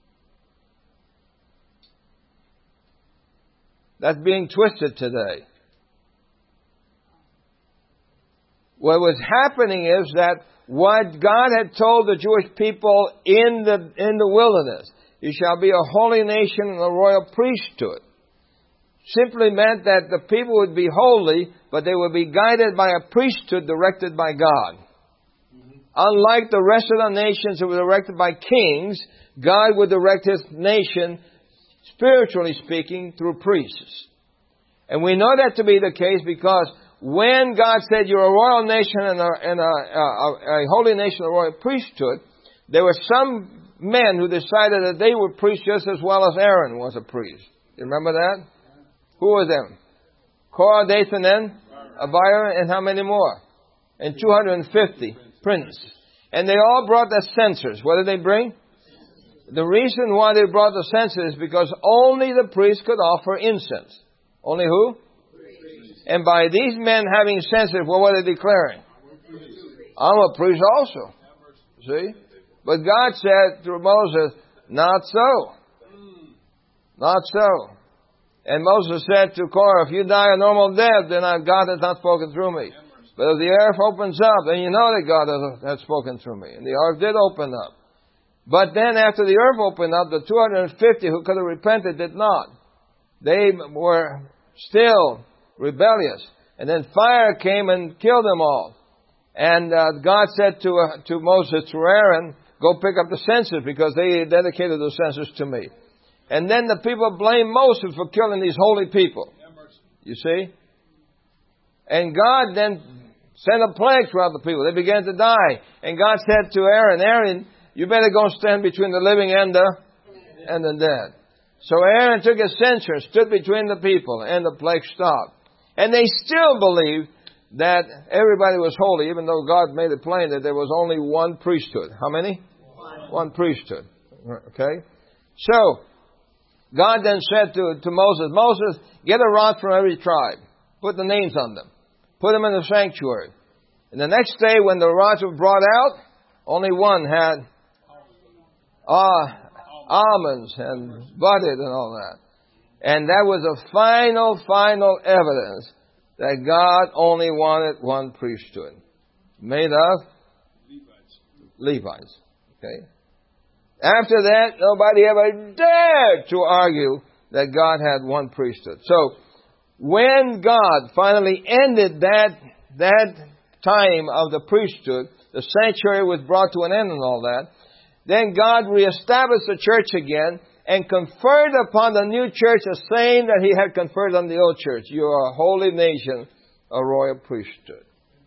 That's being twisted today. What was happening is that what God had told the Jewish people in the, in the wilderness, "You shall be a holy nation and a royal priesthood," simply meant that the people would be holy, but they would be guided by a priesthood directed by God. Mm-hmm. Unlike the rest of the nations that were directed by kings, God would direct His nation, spiritually speaking, through priests. And we know that to be the case because when God said, "You're a royal nation and a, and a, a, a holy nation, a royal priesthood," there were some men who decided that they were priests just as well as Aaron was a priest. You remember that? Who were them? Korah, Dathan, and Abiram, and how many more? And two hundred fifty princes. And they all brought their censers. What did they bring? The reason why they brought the censers is because only the priest could offer incense. Only who? And by these men having censers, what were they declaring? I'm a priest also. See? But God said through Moses, "Not so. Not so." And Moses said to Korah, "If you die a normal death, then God has not spoken through me. But if the earth opens up, then you know that God has, has spoken through me." And the earth did open up. But then after the earth opened up, the two hundred fifty who could have repented did not. They were still rebellious. And then fire came and killed them all. And uh, God said to uh, to Moses, through Aaron, "Go pick up the censers because they dedicated those censers to me." And then the people blamed Moses for killing these holy people. You see? And God then sent a plague throughout the people. They began to die. And God said to Aaron, "Aaron, you better go stand between the living and the, and the dead." So Aaron took his censer, stood between the people, and the plague stopped. And they still believed that everybody was holy, even though God made it plain that there was only one priesthood. How many? One, one priesthood. Okay? So, God then said to, to Moses, "Moses, get a rod from every tribe. Put the names on them. Put them in the sanctuary." And the next day when the rods were brought out, only one had uh, almonds and budded and all that. And that was a final, final evidence that God only wanted one priesthood. Made of Levites. Levites. Okay? After that, nobody ever dared to argue that God had one priesthood. So, when God finally ended that, that time of the priesthood, the sanctuary was brought to an end and all that, then God reestablished the church again, and conferred upon the new church the same that he had conferred on the old church. You are a holy nation, a royal priesthood.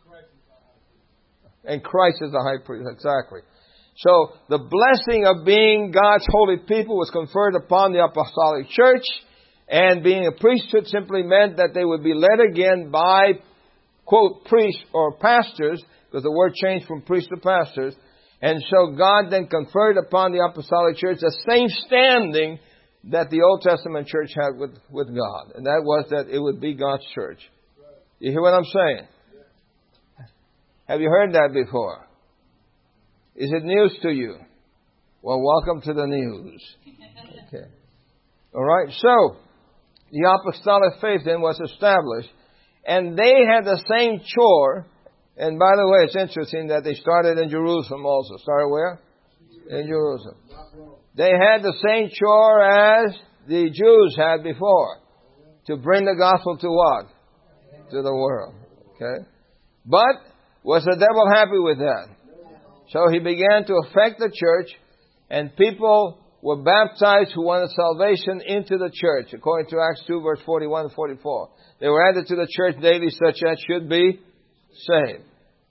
And Christ is the high priest, exactly. So the blessing of being God's holy people was conferred upon the apostolic church, and being a priesthood simply meant that they would be led again by, quote, priests or pastors, because the word changed from priests to pastors. And so God then conferred upon the apostolic church the same standing that the Old Testament church had with, with God. And that was that it would be God's church. You hear what I'm saying? Have you heard that before? Is it news to you? Well, welcome to the news. Okay. All right. So, the apostolic faith then was established. And they had the same chore. And by the way, it's interesting that they started in Jerusalem also. Started where? In Jerusalem. They had the same chore as the Jews had before. To bring the gospel to what? To the world. Okay. But was the devil happy with that? So he began to affect the church, and people were baptized who wanted salvation into the church, according to Acts two, verse forty-one and forty-four. They were added to the church daily, such as should be saved.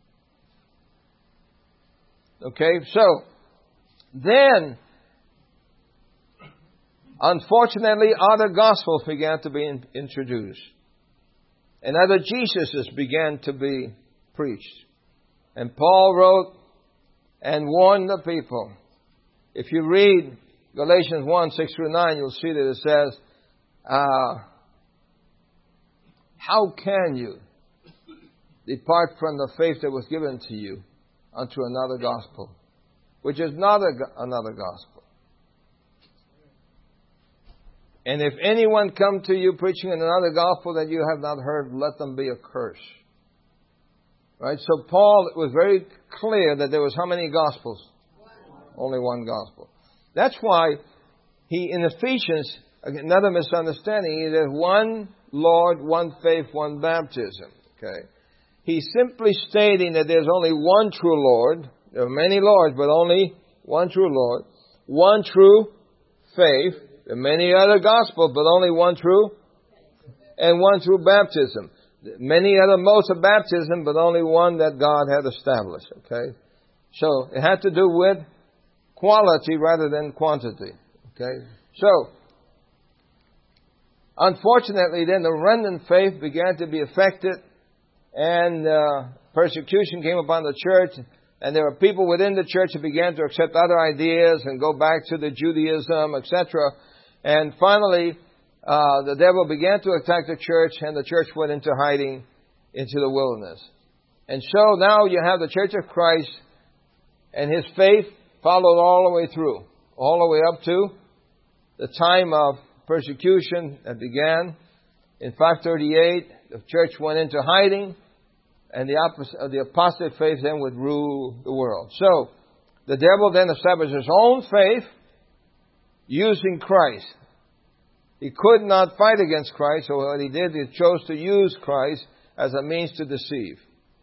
Okay, so then, unfortunately, other gospels began to be in, introduced. And other Jesuses began to be preached. And Paul wrote and warned the people. If you read Galatians one, six through nine, you'll see that it says, uh, how can you depart from the faith that was given to you unto another gospel, which is not a, another gospel? And if anyone come to you preaching another gospel that you have not heard, let them be accursed. Right? So Paul was very clear that there was how many gospels? One. Only one gospel. That's why he, in Ephesians, another misunderstanding, he says one Lord, one faith, one baptism. Okay. He's simply stating that there's only one true Lord. There are many lords, but only one true Lord. One true faith. There are many other gospels, but only one true. And one true baptism. Many other modes of baptism, but only one that God had established. Okay? So, it had to do with quality rather than quantity. Okay? So, unfortunately then the remnant faith began to be affected, and uh, persecution came upon the church, and there were people within the church who began to accept other ideas and go back to the Judaism, et cetera. And finally, Uh, the devil began to attack the church, and the church went into hiding into the wilderness. And so now you have the Church of Christ, and his faith followed all the way through, all the way up to the time of persecution that began. In five thirty-eight, the church went into hiding, and the, opposite, uh, the apostate faith then would rule the world. So, the devil then established his own faith using Christ. He could not fight against Christ, so what he did, he chose to use Christ as a means to deceive.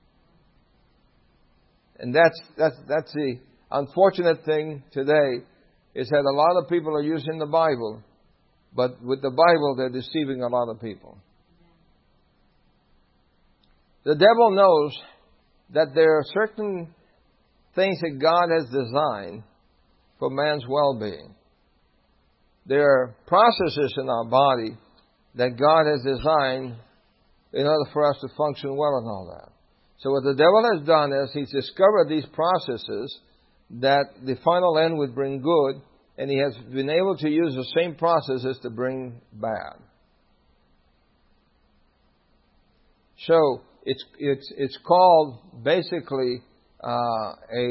And that's, that's, that's the unfortunate thing today, is that a lot of people are using the Bible, but with the Bible they're deceiving a lot of people. The devil knows that there are certain things that God has designed for man's well-being. There are processes in our body that God has designed in order for us to function well and all that. So what the devil has done is he's discovered these processes that the final end would bring good, and he has been able to use the same processes to bring bad. So it's it's it's called basically uh, a,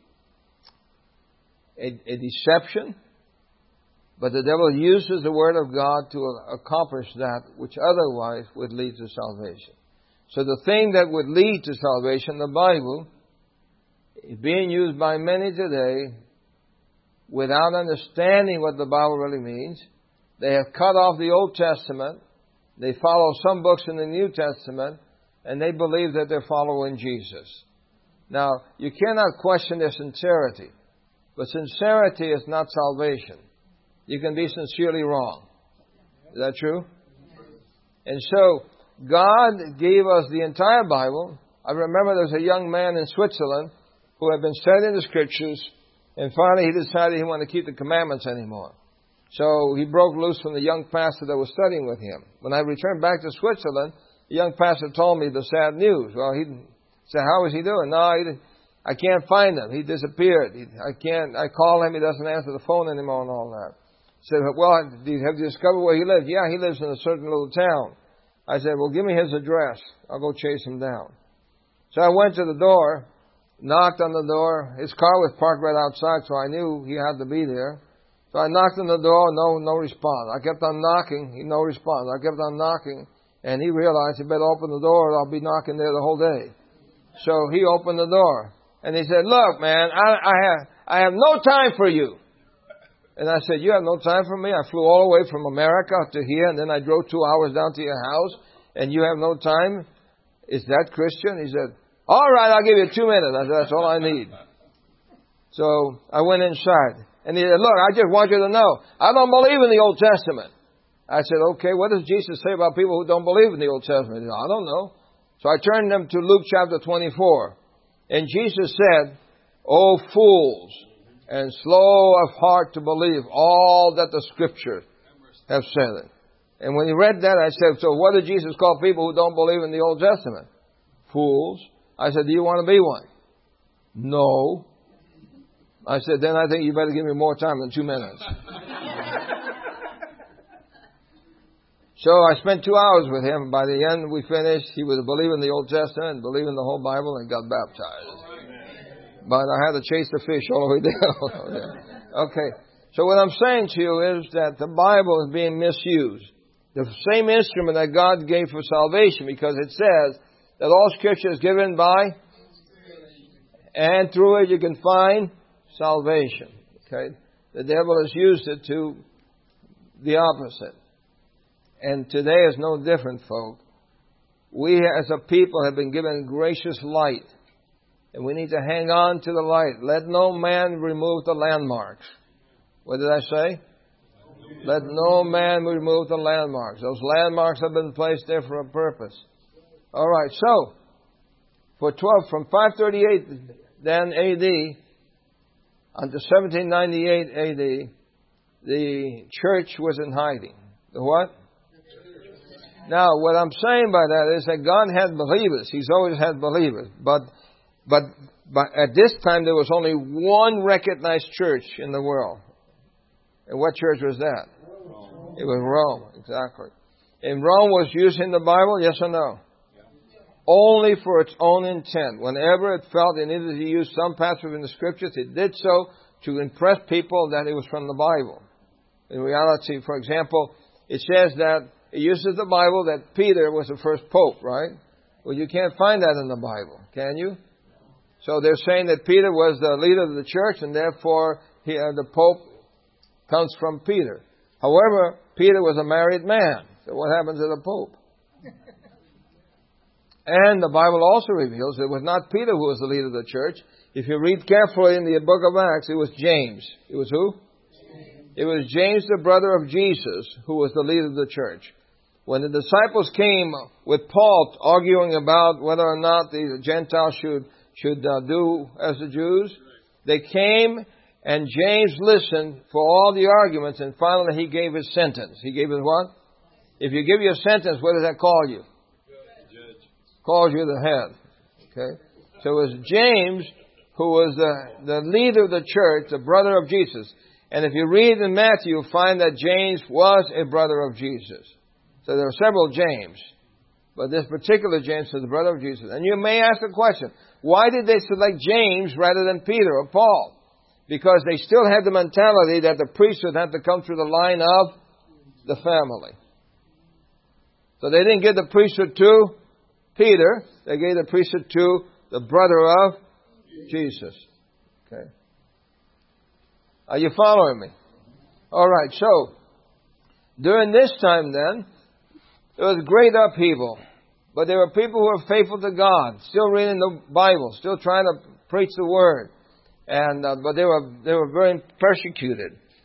a a deception. But the devil uses the Word of God to accomplish that which otherwise would lead to salvation. So the thing that would lead to salvation, the Bible, is being used by many today without understanding what the Bible really means. They have cut off the Old Testament. They follow some books in the New Testament, and they believe that they're following Jesus. Now, you cannot question their sincerity, but sincerity is not salvation. you can be sincerely wrong. Is that true? And so, God gave us the entire Bible. I remember there was a young man in Switzerland who had been studying the Scriptures, and finally he decided he wanted to keep the commandments anymore. So he broke loose from the young pastor that was studying with him. When I returned back to Switzerland, the young pastor told me the sad news. Well, he said, how is he doing? No, he didn't. I can't find him. He disappeared. He, I can't. I call him. He doesn't answer the phone anymore and all that. I said, well, have you discovered where he lives? Yeah, he lives in a certain little town. I said, well, give me his address. I'll go chase him down. So I went to the door, knocked on the door. His car was parked right outside, so I knew he had to be there. So I knocked on the door, no, no response. I kept on knocking, he no response. I kept on knocking, and he realized he better open the door or I'll be knocking there the whole day. So he opened the door, and he said, look, man, I, I have, I have no time for you. And I said, you have no time for me? I flew all the way from America to here, and then I drove two hours down to your house, and you have no time? Is that Christian? He said, all right, I'll give you two minutes. I said, that's all I need. So I went inside. And he said, look, I just want you to know, I don't believe in the Old Testament. I said, okay, what does Jesus say about people who don't believe in the Old Testament? He said, I don't know. So I turned them to Luke chapter twenty-four. And Jesus said, O fools, and slow of heart to believe all that the Scriptures have said. And when he read that, I said, so what did Jesus call people who don't believe in the Old Testament? Fools. I said, do you want to be one? No. I said, then I think you better give me more time than two minutes. So I spent two hours with him. By the end, we finished. He was believing the Old Testament, believing the whole Bible, and got baptized. But I had to chase the fish all the way down. Okay. So what I'm saying to you is that the Bible is being misused. The same instrument that God gave for salvation, because it says that all Scripture is given by, and through it you can find salvation. Okay? The devil has used it to the opposite. And today is no different, folk. We as a people have been given gracious light. And we need to hang on to the light. Let no man remove the landmarks. What did I say? Let no man remove the landmarks. Those landmarks have been placed there for a purpose. All right, so for twelve from five thirty-eight then A D until seventeen ninety-eight A D, the church was in hiding. The what? Now, what I'm saying by that is that God had believers. He's always had believers. But, but, but at this time, there was only one recognized church in the world. And what church was that? Rome. It was Rome, exactly. And Rome was using the Bible, yes or no? Yeah. Only for its own intent. Whenever it felt it needed to use some passage in the Scriptures, it did so to impress people that it was from the Bible. In reality, for example, it says that it uses the Bible that Peter was the first pope, right? Well, you can't find that in the Bible, can you? So they're saying that Peter was the leader of the church, and therefore he, uh, the pope comes from Peter. However, Peter was a married man. So what happens to the pope? And the Bible also reveals it was not Peter who was the leader of the church. If you read carefully in the book of Acts, it was James. It was who? James. It was James, the brother of Jesus, who was the leader of the church. When the disciples came with Paul arguing about whether or not the Gentiles should should uh, do as the Jews, they came and James listened for all the arguments, and finally he gave his sentence. He gave his what? If you give your sentence, what does that call you? Judge. Calls you the head. Okay? So it was James who was the, the leader of the church, the brother of Jesus. And if you read in Matthew, you'll find that James was a brother of Jesus. So there are several James. But this particular James is the brother of Jesus. And you may ask the question, why did they select James rather than Peter or Paul? Because they still had the mentality that the priesthood had to come through the line of the family. So they didn't give the priesthood to Peter. They gave the priesthood to the brother of Jesus. Okay. Are you following me? All right. So, during this time then, there was great upheaval. But there were people who were faithful to God, still reading the Bible, still trying to preach the Word. And uh, but they were they were very persecuted.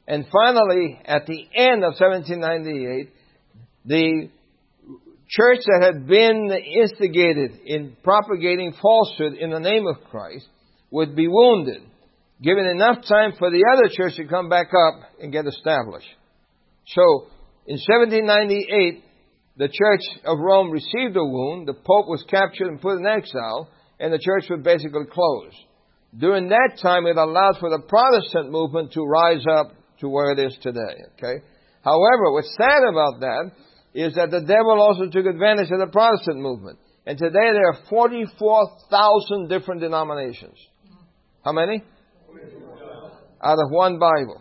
And finally, at the end of seventeen ninety-eight, the church that had been instigated in propagating falsehood in the name of Christ would be wounded, given enough time for the other church to come back up and get established. So, in seventeen ninety-eight, the Church of Rome received a wound, the Pope was captured and put in exile, and the church was basically closed. During that time, it allowed for the Protestant movement to rise up to where it is today. Okay. However, what's sad about that is that the devil also took advantage of the Protestant movement. And today there are forty-four thousand different denominations. How many? Out of one Bible.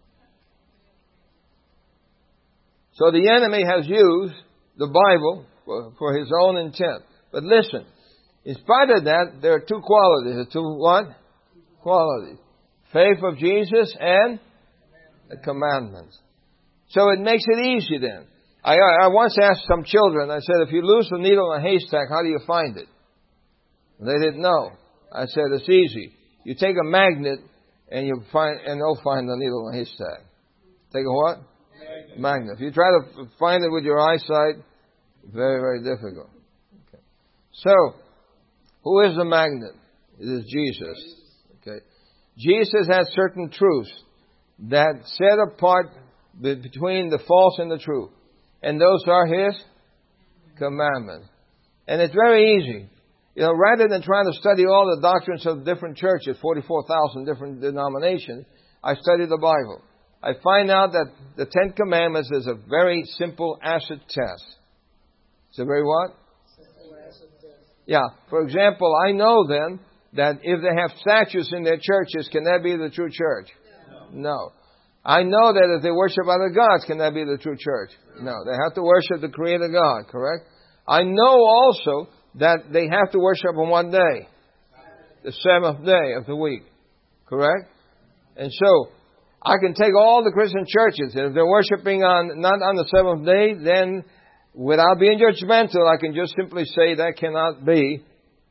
So the enemy has used the Bible for, for his own intent. But listen, in spite of that, there are two qualities. Two what? Qualities. Faith of Jesus and the commandments. So it makes it easy then. I, I once asked some children, I said, if you lose a needle in a haystack, how do you find it? They didn't know. I said, it's easy. You take a magnet and you find, and they'll find the needle in a haystack. Take a what? Magnet. Magnet. If you try to find it with your eyesight, very, very difficult. Okay. So, who is the magnet? It is Jesus. Okay. Jesus has certain truths that set apart between the false and the true. And those are His commandments. And it's very easy. You know, rather than trying to study all the doctrines of different churches, forty-four thousand different denominations, I study the Bible. I find out that the Ten Commandments is a very simple acid test. It's a very what? Simple acid test. Yeah. For example, I know then that if they have statues in their churches, can that be the true church? No. No. I know that if they worship other gods, can that be the true church? No. They have to worship the Creator God, correct? I know also that they have to worship on one day. The seventh day of the week. Correct? And so, I can take all the Christian churches, and if they're worshiping on, not on the seventh day, then without being judgmental, I can just simply say that cannot be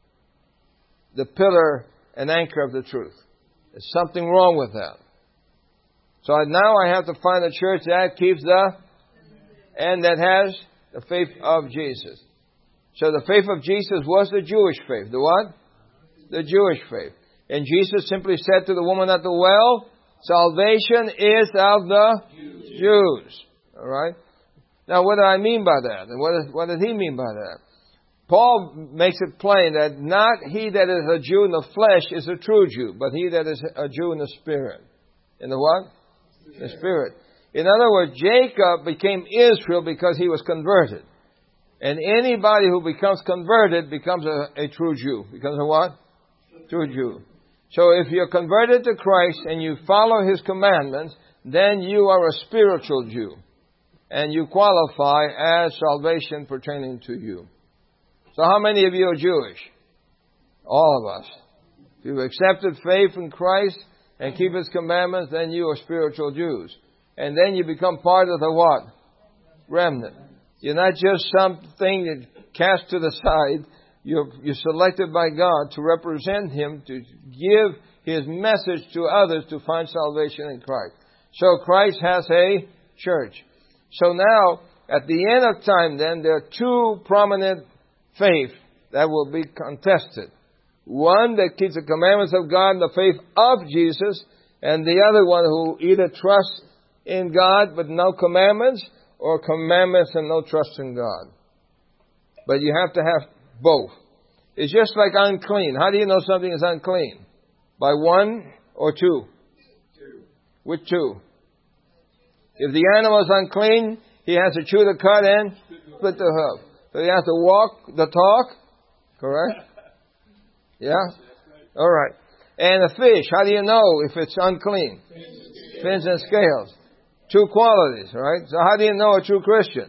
the pillar and anchor of the truth. There's something wrong with that. So now I have to find a church that keeps the, and that has the faith of Jesus. So the faith of Jesus was the Jewish faith. The what? The Jewish faith. And Jesus simply said to the woman at the well, salvation is of the Jews. Jews. All right? Now, what do I mean by that? And what, is, what did he mean by that? Paul makes it plain that not he that is a Jew in the flesh is a true Jew, but he that is a Jew in the spirit. In the what? The spirit. In other words, Jacob became Israel because he was converted. And anybody who becomes converted becomes a, a true Jew. Becomes a what? True Jew. So if you're converted to Christ and you follow His commandments, then you are a spiritual Jew. And you qualify as salvation pertaining to you. So how many of you are Jewish? All of us. If you've accepted faith in Christ and keep His commandments, then you are spiritual Jews. And then you become part of the what? Remnant. You're not just something that cast to the side. You're, you're selected by God to represent Him, to give His message to others to find salvation in Christ. So Christ has a church. So now, at the end of time then, there are two prominent faiths that will be contested. One that keeps the commandments of God and the faith of Jesus, and the other one who either trusts in God but no commandments, or commandments and no trust in God. But you have to have both. It's just like unclean. How do you know something is unclean? By one or two? Two. With two. If the animal is unclean, he has to chew the cud and split the hoof. So he has to walk the talk. Correct? Yeah? All right. And a fish, how do you know if it's unclean? Fins and scales. Two qualities, right? So how do you know a true Christian?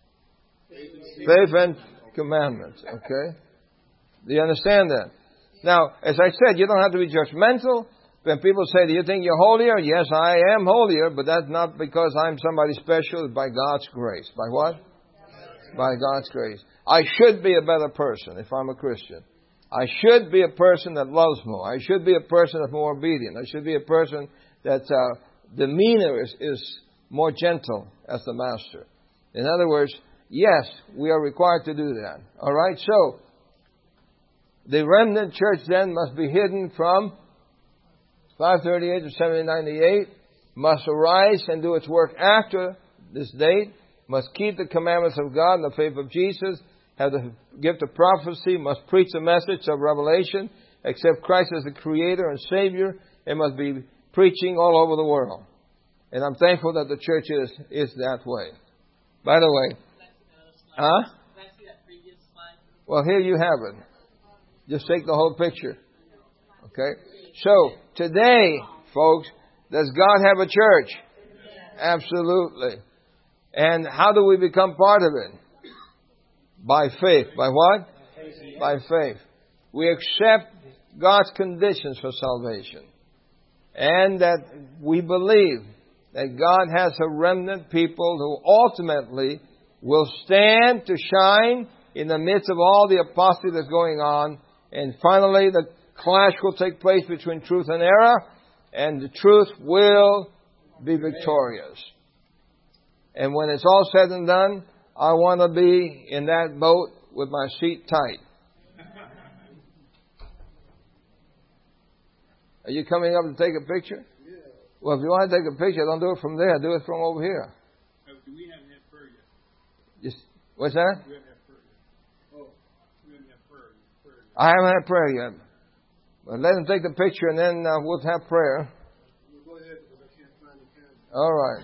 Faith and commandments, okay? Do you understand that? Now, as I said, you don't have to be judgmental. When people say, do you think you're holier? Yes, I am holier, but that's not because I'm somebody special. It's by God's grace. By what? By God's grace. I should be a better person if I'm a Christian. I should be a person that loves more. I should be a person that's more obedient. I should be a person that's uh, demeanor is, is more gentle as the master. In other words, yes, we are required to do that. All right? So, the remnant church then must be hidden from five thirty-eight to seventy ninety-eight, must arise and do its work after this date, must keep the commandments of God and the faith of Jesus, have the gift of prophecy, must preach the message of revelation, accept Christ as the Creator and Savior, and must be preaching all over the world. And I'm thankful that the church is, is that way. By the way, huh? Well, here you have it. Just take the whole picture. Okay? So, today, folks, does God have a church? Absolutely. And how do we become part of it? By faith. By what? By faith. We accept God's conditions for salvation. And that we believe that God has a remnant people who ultimately will stand to shine in the midst of all the apostasy that's going on. And finally, the clash will take place between truth and error, and the truth will be victorious. And when it's all said and done, I want to be in that boat with my seat tight. Are you coming up to take a picture? Yeah. Well, if you want to take a picture, don't do it from there. Do it from over here. Uh, we haven't had prayer yet. Just, what's that? We haven't had prayer yet. Oh, we haven't had prayer, prayer yet. I haven't had prayer yet. But let him take the picture, and then uh, we'll have prayer. We'll go ahead because I can't find the camera. All right.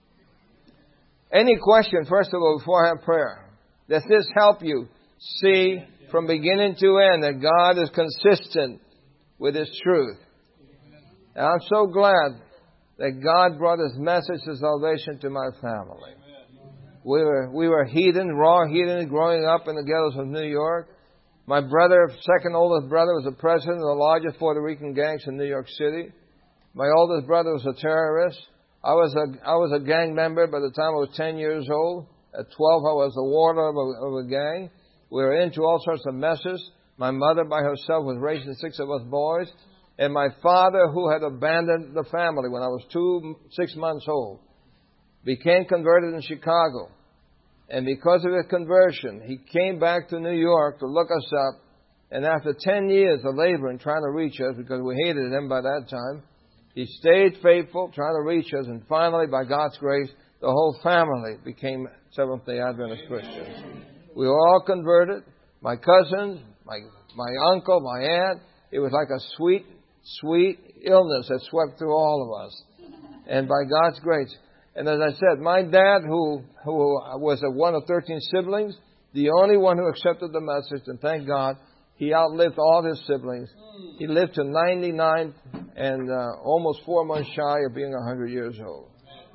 Any question, first of all, before I have prayer? Does this help you see from beginning to end that God is consistent with His truth? And I'm so glad that God brought His message of salvation to my family. We were, we were heathen, raw heathen, growing up in the ghettos of New York. My brother, second oldest brother, was the president of the largest Puerto Rican gangs in New York City. My oldest brother was a terrorist. I was a, I was a gang member by the time I was ten years old. At twelve, I was the warden of a, of a gang. We were into all sorts of messes. My mother by herself was raising six of us boys. And my father, who had abandoned the family when I was two, six months old, became converted in Chicago. And because of his conversion, he came back to New York to look us up. And after ten years of labor and trying to reach us, because we hated him by that time, he stayed faithful, trying to reach us. And finally, by God's grace, the whole family became Seventh-day Adventist Christians. We were all converted. My cousins, my, my uncle, my aunt. It was like a sweet, sweet illness that swept through all of us. And by God's grace. And as I said, my dad, who who was a one of thirteen siblings, the only one who accepted the message, and thank God, he outlived all his siblings. He lived to ninety-nine and uh, almost four months shy of being one hundred years old.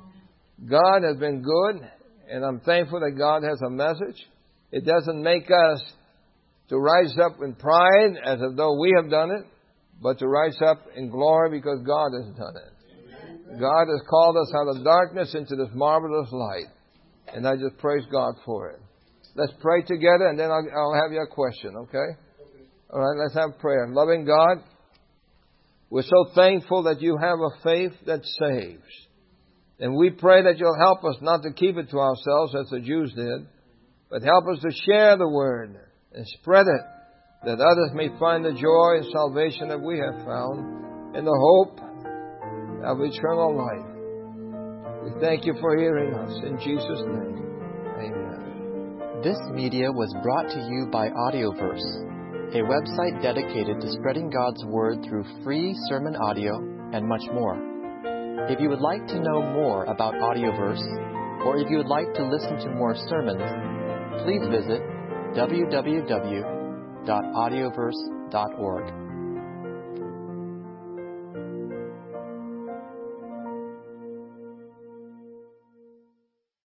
God has been good, and I'm thankful that God has a message. It doesn't make us to rise up in pride as though we have done it, but to rise up in glory because God has done it. God has called us out of darkness into this marvelous light. And I just praise God for it. Let's pray together, and then I'll, I'll have you a question, okay? All right, let's have prayer. Loving God, we're so thankful that you have a faith that saves. And we pray that you'll help us not to keep it to ourselves as the Jews did, but help us to share the word and spread it, that others may find the joy and salvation that we have found and the hope of eternal life. We thank you for hearing us. In Jesus' name, amen. This media was brought to you by Audioverse, a website dedicated to spreading God's Word through free sermon audio and much more. If you would like to know more about Audioverse, or if you would like to listen to more sermons, please visit w w w dot audioverse dot org.